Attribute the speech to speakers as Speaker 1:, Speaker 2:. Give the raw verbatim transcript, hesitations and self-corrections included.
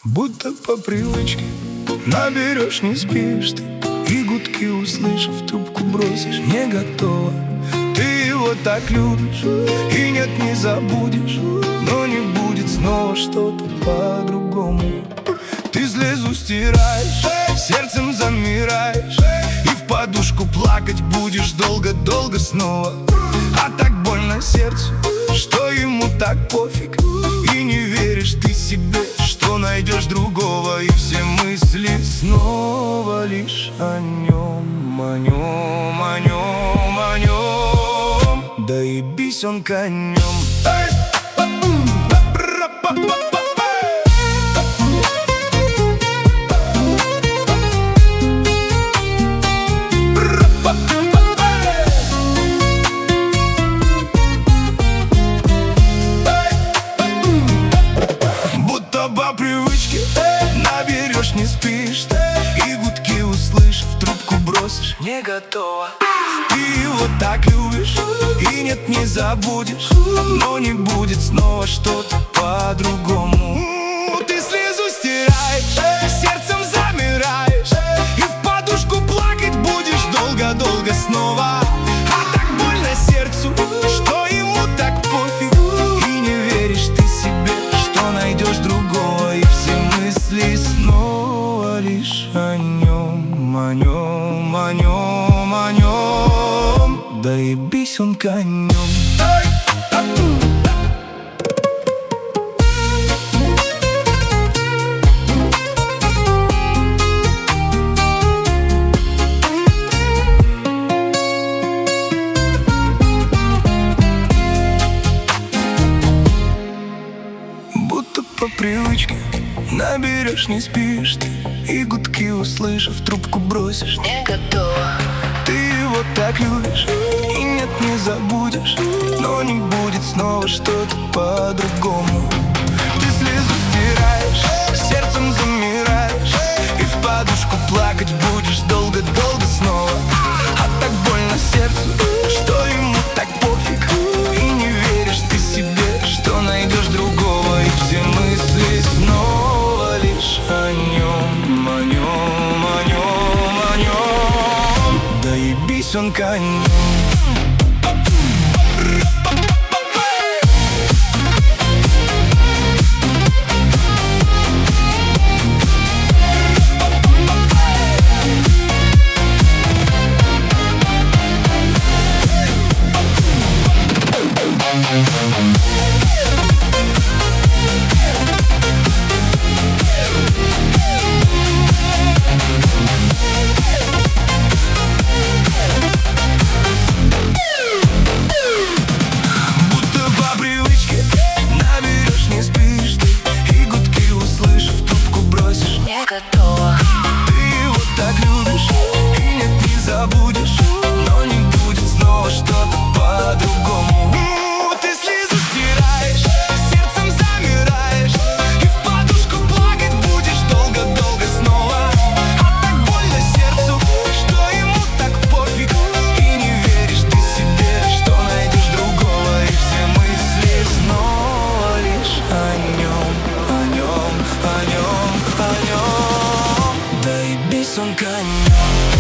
Speaker 1: Будто по привычке наберешь, не спишь ты, и гудки, услышав, трубку бросишь, не готова. Ты его так любишь, и нет, не забудешь, но не будет снова что-то по-другому. Ты слезу стираешь, сердцем замираешь, и в подушку плакать будешь долго-долго снова. А так больно сердцу, что ему так пофиг, и не веришь ты себе, что найдешь другого. И все мысли снова лишь о нем, о нем, о нем, о нем. Да и бись он конем. По привычке наберешь, не спишь, и гудки, услышав, трубку бросишь, не готова. Ты его так любишь, и нет, не забудешь, но не будет снова что-то по-другому. Ты слезу стираешь, сердцем замираешь, и в подушку плакать будешь долго-долго снова. А так больно сердцу, что ему так пофиг, и не веришь ты себе, что найдешь другого. И все мысли снова лишь о нем, о нем, о нем, о нем. Да и бись он конем. Будто по привычке наберешь, не спишь ты, и гудки, услышав, трубку бросишь,
Speaker 2: не готова.
Speaker 1: Ты его так любишь, и нет, не забудешь, но не будет снова что-то по-другому. Ты слезу стираешь, сердцем замираешь, и в подушку плакать будешь долго-долго снова. А так больно сердцу, что ему так пофиг, и не веришь ты себе, что найдешь другого. И все мысли снова лишь о нем, о нем, о нем, о нем. Да и бись он конем.
Speaker 2: Готова.
Speaker 1: Ты его так любишь, и нет, не забудешь, но не будет снова что-то по-другому. Ты слезу стираешь, сердцем замираешь, и в подушку плакать будешь долго-долго снова. А так больно сердцу, что ему так пофиг, и не веришь ты себе, что найдешь другого. И все мысли снова лишь о нем, о нем, о нем, о нем. Да и бись он конем.